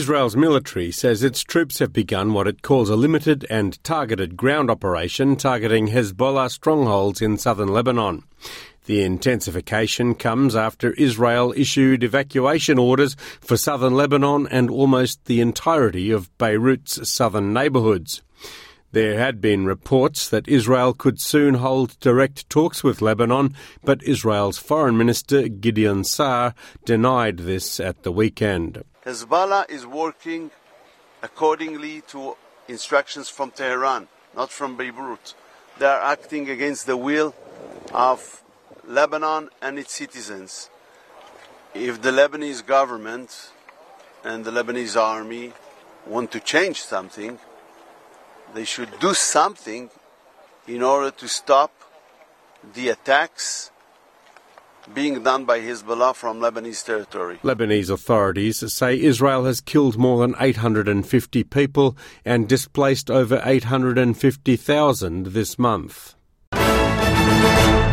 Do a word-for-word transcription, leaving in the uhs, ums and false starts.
Israel's military says its troops have begun what it calls a limited and targeted ground operation targeting Hezbollah strongholds in southern Lebanon. The intensification comes after Israel issued evacuation orders for southern Lebanon and almost the entirety of Beirut's southern neighbourhoods. There had been reports that Israel could soon hold direct talks with Lebanon, but Israel's Foreign Minister Gideon Saar denied this at the weekend. Hezbollah is working accordingly to instructions from Tehran, not from Beirut. They are acting against the will of Lebanon and its citizens. If the Lebanese government and the Lebanese army want to change something, they should do something in order to stop the attacks being done by Hezbollah from Lebanese territory. Lebanese authorities say Israel has killed more than eight hundred fifty people and displaced over eight hundred fifty thousand this month.